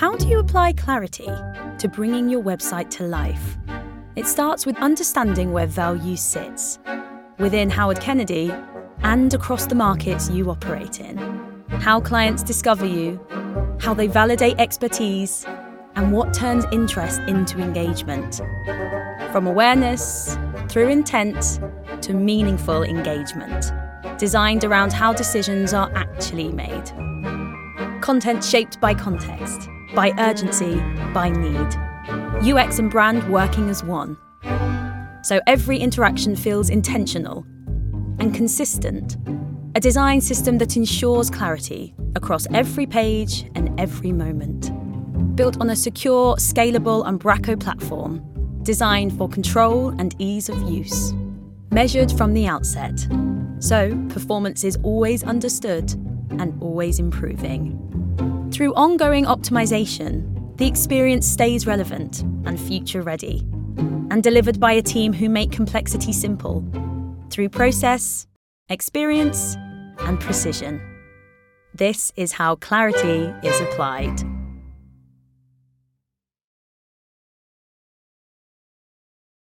How do you apply clarity to bringing your website to life? It starts with understanding where value sits, within Howard Kennedy and across the markets you operate in. How clients discover you, how they validate expertise, and what turns interest into engagement. From awareness, through intent, to meaningful engagement, designed around how decisions are actually made. Content shaped by context, by urgency, by need. UX and brand working as one. So every interaction feels intentional and consistent. A design system that ensures clarity across every page and every moment. Built on a secure, scalable Umbraco platform, designed for control and ease of use. Measured from the outset, so performance is always understood and always improving. Through ongoing optimization, the experience stays relevant and future-ready, and delivered by a team who make complexity simple, through process, experience, and precision. This is how clarity is applied.